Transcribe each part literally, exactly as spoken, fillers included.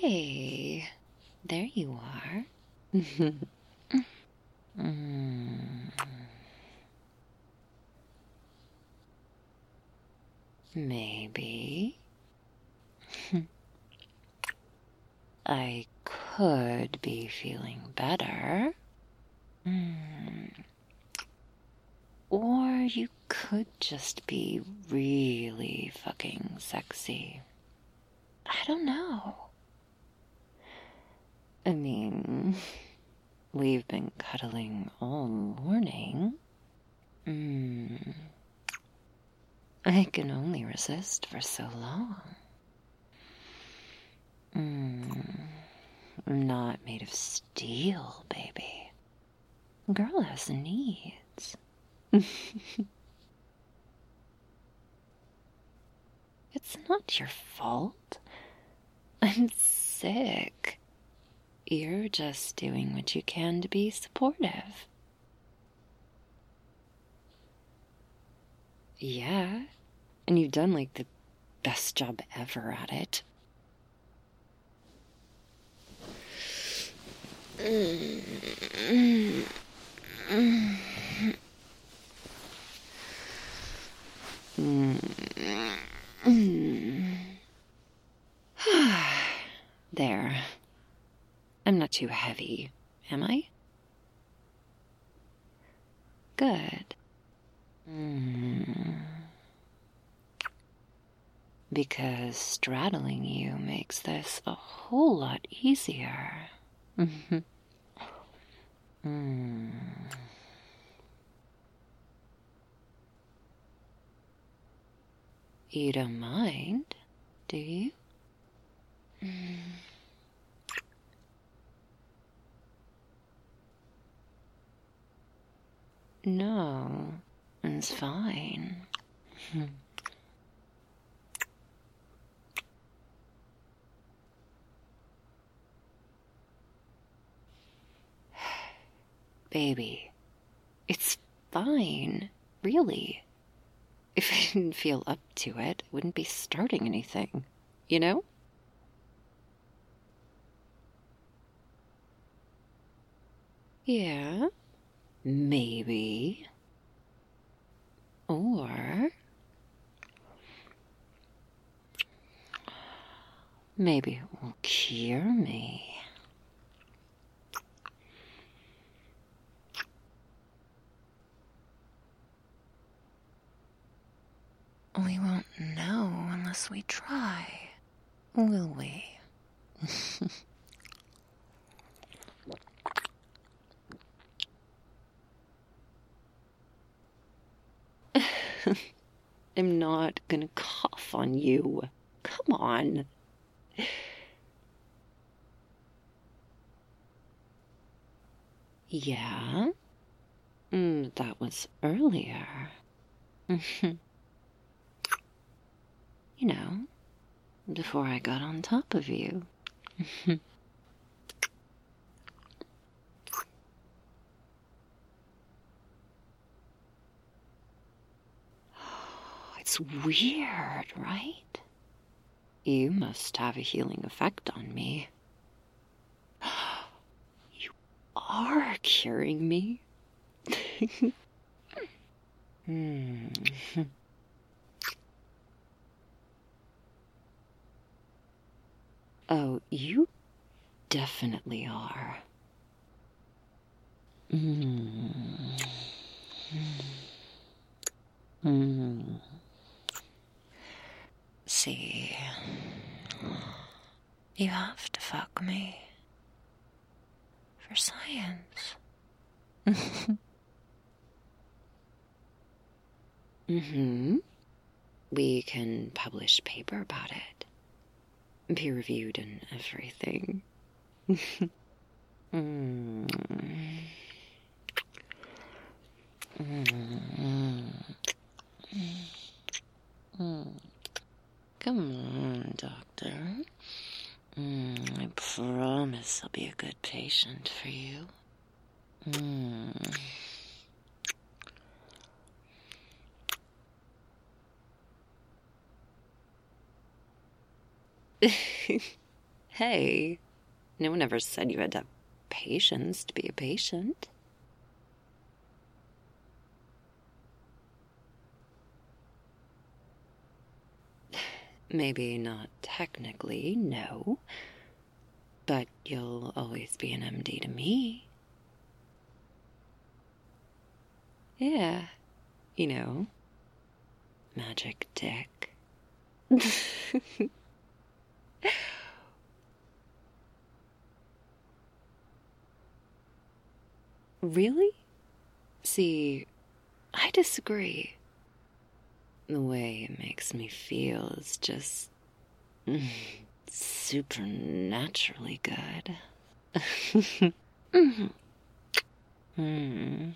Hey, there you are. mm. Maybe. I could be feeling better. Mm. Or you could just be really fucking sexy. I don't know. I mean, we've been cuddling all morning. Mm. I can only resist for so long. Mm. I'm not made of steel, baby. Girl has needs. It's not your fault. I'm sick. You're just doing what you can to be supportive. Yeah, and you've done like the best job ever at it. Mm. Mm. Mm. There. I'm not too heavy, am I? Good. Mm. Because straddling you makes this a whole lot easier. Mm. You don't mind, do you? Mm. No, it's fine. Baby, it's fine, really. If I didn't feel up to it, I wouldn't be starting anything, you know? Yeah, maybe. Or maybe it will cure me. We won't know unless we try, will we? I'm not gonna cough on you. Come on. Yeah? Mm, that was earlier. You know, before I got on top of you. It's weird, right? You must have a healing effect on me. You are curing me. hmm. Oh, you definitely are. Mm. Mm. See, you have to fuck me for science. Mm-hmm. We can publish paper about it. Peer-reviewed and everything. mm. Mm. Mm. Come on, doctor. Mm, I promise I'll be a good patient for you. Mm. Hey, no one ever said you had to have patience to be a patient. Maybe not technically, no. But you'll always be an M D to me. Yeah, you know, magic dick. Really? See, I disagree. The way it makes me feel is just mm, supernaturally good. mm. Mm.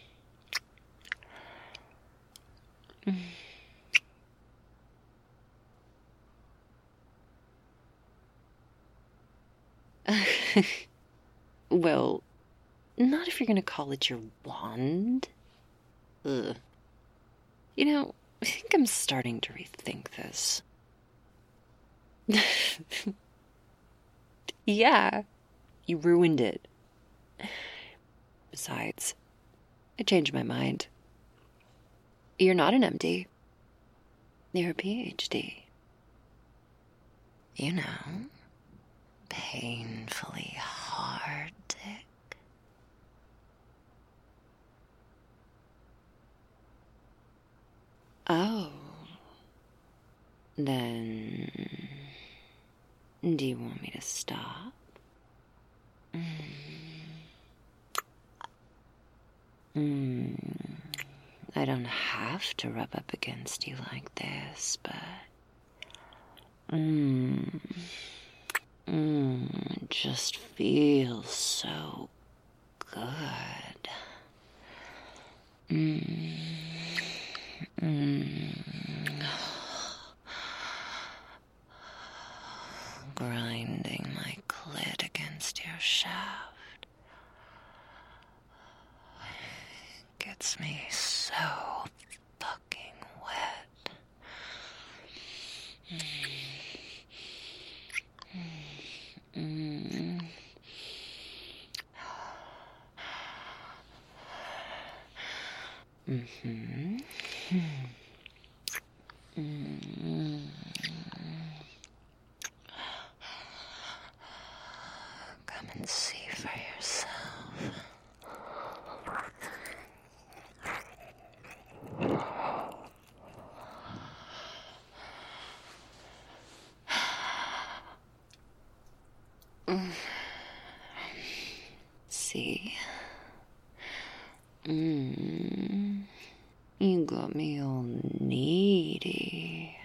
Well, not if you're gonna call it your wand. Ugh. You know, I think I'm starting to rethink this. Yeah, you ruined it. Besides, I changed my mind. You're not an M D. You're a P H D. You know, painfully hard dick. Oh. Then, do you want me to stop? Mm. Mm. I don't have to rub up against you like this, but... Mmm. Mmm. It just feels so good. Mmm. Mmm. Grinding my clit against your shaft gets me so fucking wet. Mm. Mm. Mm-hmm. Mm-hmm. Come and see for yourself. See? Mm. You got me all needy.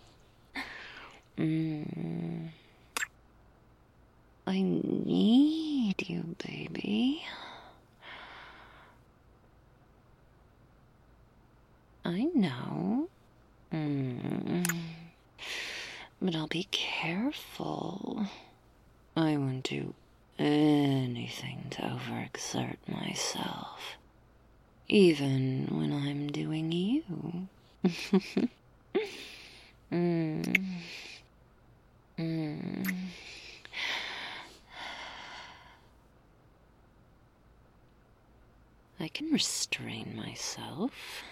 Mm. I need you, baby. I know. Mm. But I'll be careful. I won't do anything to overexert myself. Even when I'm doing you. mm. Mm. I can restrain myself.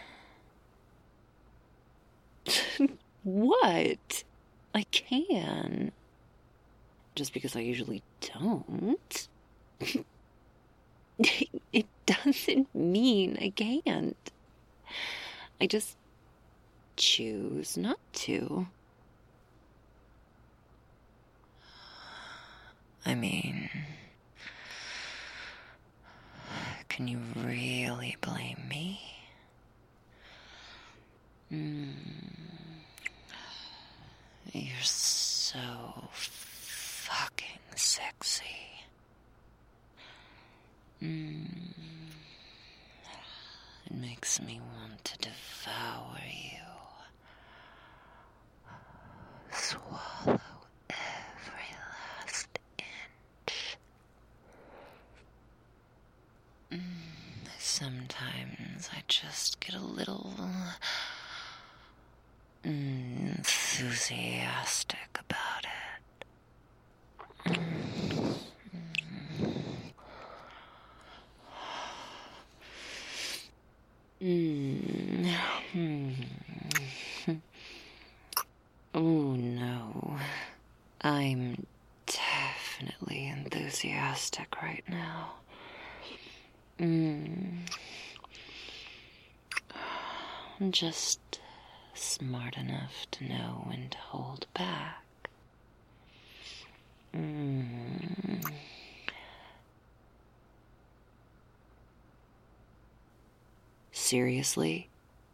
What? I can. Just because I usually don't. It doesn't mean I can't. I just choose not to. I mean, can you really blame me? Mm. You're so fucking sexy. Mm. It makes me want to devour you. Swallow every last inch. Mm. Sometimes I just get a little enthusiastic about it. Mm. enthusiastic right now. Mm. I'm just smart enough to know when to hold back. Mm. Seriously?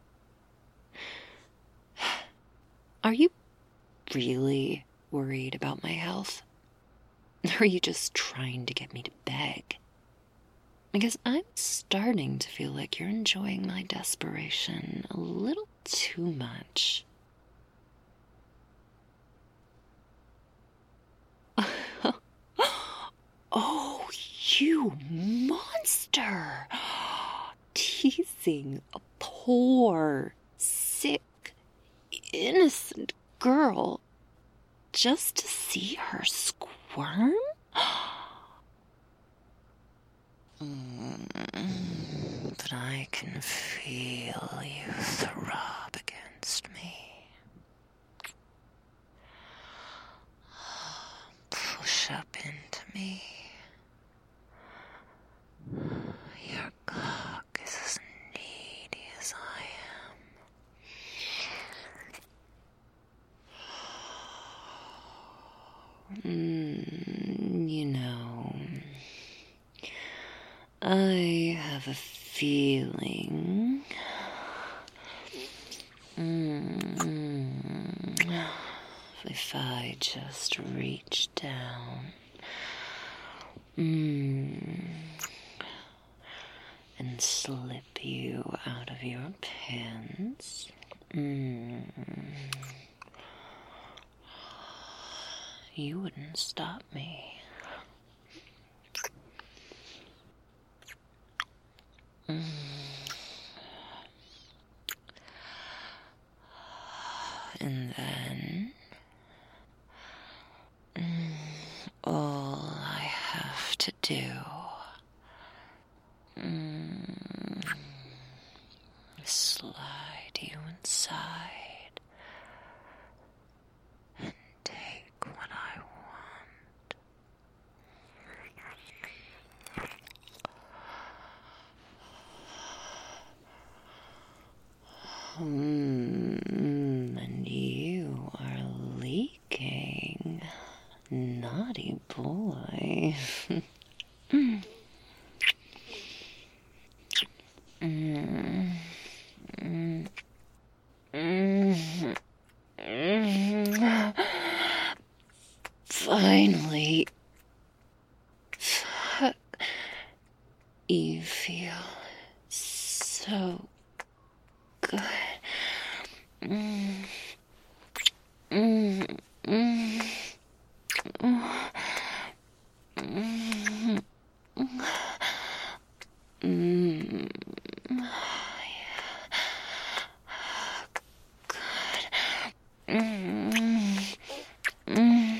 Are you really worried about my health? Or are you just trying to get me to beg? Because I'm starting to feel like you're enjoying my desperation a little too much. Oh, you monster! Teasing a poor, sick, innocent girl just to see her squirm? Mm, but I can feel you throb against me. Push up into me. Your cock is as needy as I am. Mm, you know, I have a feeling. Mm, if I just reach down. Mm, and slip you out of your pants. Mm, you wouldn't stop me. Mm. And then mm, all I have to do mm, is slide you inside and take what I want. Mm, and you are leaking. Naughty boy. mm. Mm. Mm. Mm. Mm. Finally. Fuck. You feel so good. Mm. Mm. Mm. Mm. Mm. Mm. Good. Mm. Mm.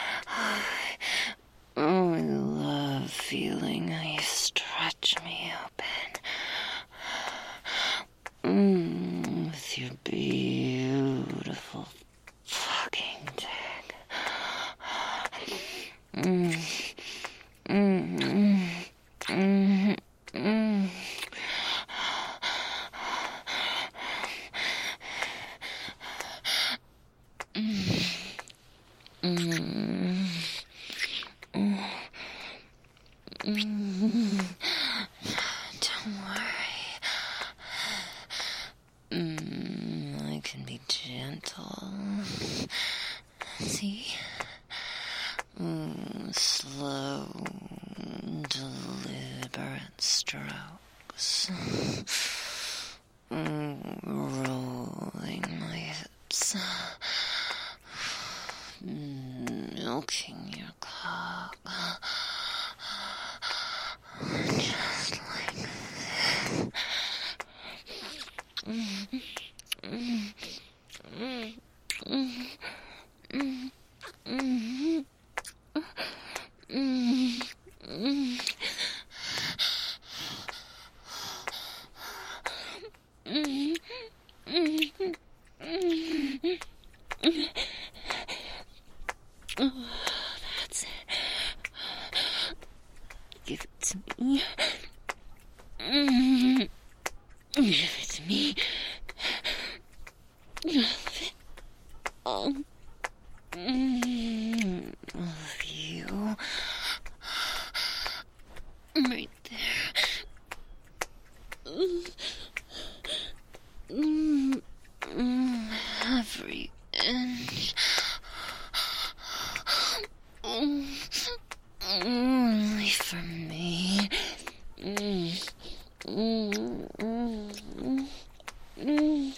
Oh, I love feeling how you stretch me open. Mm. With your beautiful fucking dick. Mm. Mm. Mm. Mm. Mm. Mm. Mm. Mm. Don't worry. Mm. I can be gentle. See? Mm. Slow, deliberate strokes. Mm. Rolling my hips. Milking your cock. Just like this. Mm, mm, mm, mm, mm, mm, mm, mm, mm. Give it to me. Mm. Give it to me. Love it. Oh. Mm. Love you. Right there. Mm. Mm. Every inch. Mm. Only for me. Mm. Mm. Mm. Mm.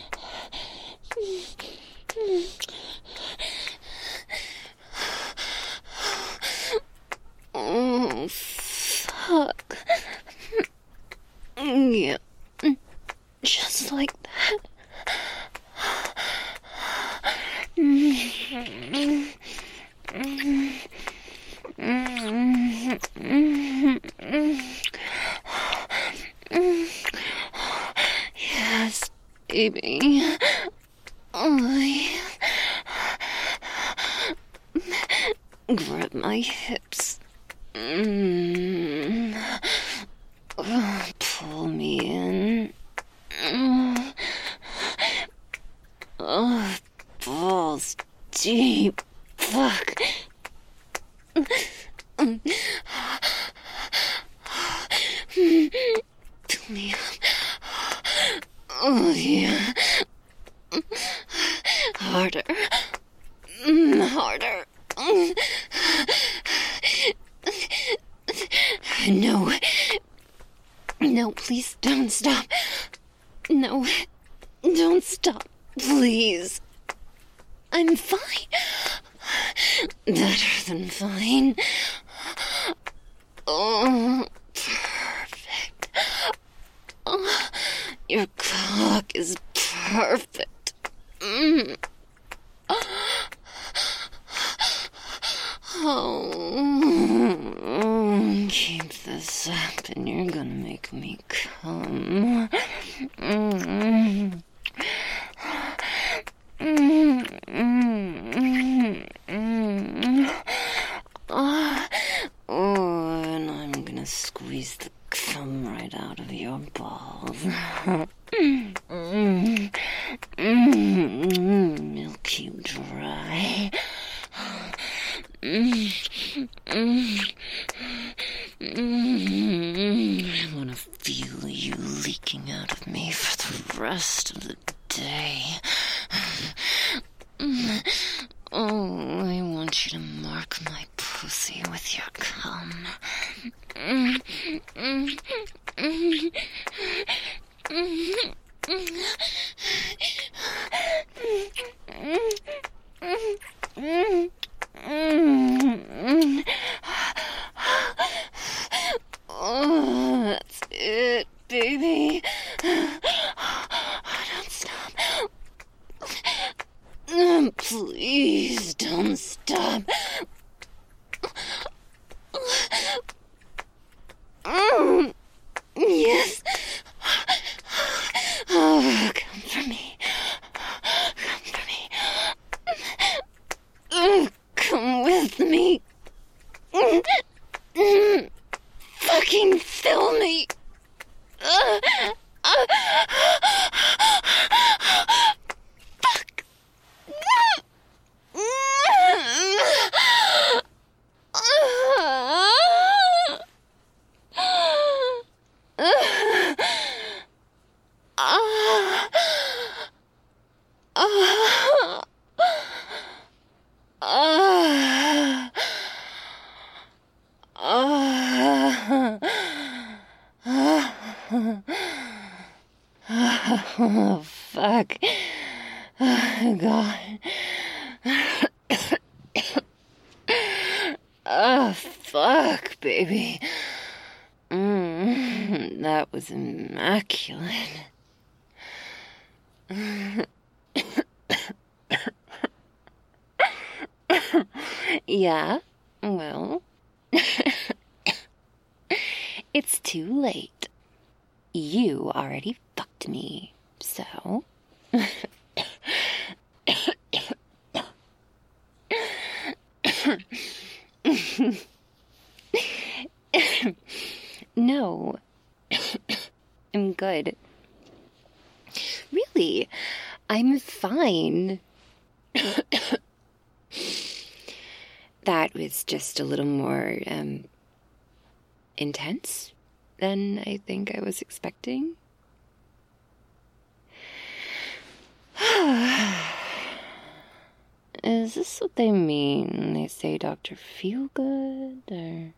Oh, fuck. Yeah. Just like that. Mm. Mm. Yes, baby. Oh, yeah. Grab my hips. Mm. Oh, pull me in. Oh, balls deep. Fuck. Pull me up. Oh, yeah. Harder. Harder. No. No, please don't stop. No. Don't stop. Please. I'm fine. Better than fine. Oh, perfect. Oh, your cock is perfect. Mm. Oh, keep this up and you're gonna make me come. Mm. Mm. Mm. Mm. Oh, oh, and I'm gonna squeeze the cum right out of your balls. Mm. Mm. Mm. Milk you dry. Mm. Mm. Mm. I wanna feel you leaking out of me for the rest of the day. Oh, I want you to mark my pussy with your cum. Mm. Mm. Mm. Mm. Mm. Mm. Oh, that's it, baby. Don't stop. Please don't stop. Mm. Yes. Oh, come for me. Come for me. Mm. Come with me. Mm. Mm. Fucking fill me. Uh, uh, fuck. Oh, fuck. Oh, God. Oh, fuck, baby. Mm, that was immaculate. Yeah, well, it's too late. You already fucked me, so... No, I'm good. Really, I'm fine. That was just a little more, um, intense than I think I was expecting. Is this what they mean when they say Doctor Feelgood, or...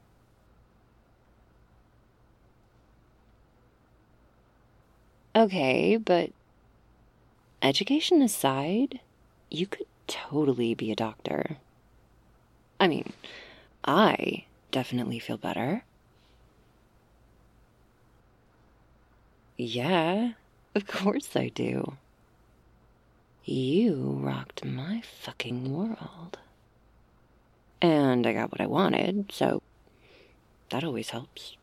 Okay, but education aside, you could totally be a doctor. I mean, I definitely feel better. Yeah, of course I do. You rocked my fucking world. And I got what I wanted, so that always helps.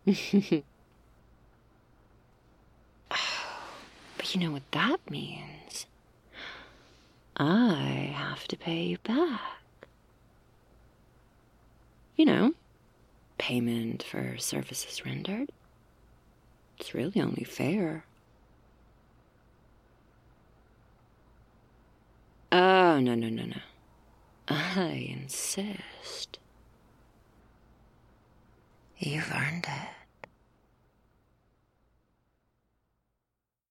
But you know what that means? I have to pay you back. You know, payment for services rendered. It's really only fair. Oh, no, no, no, no. I insist. You've earned it.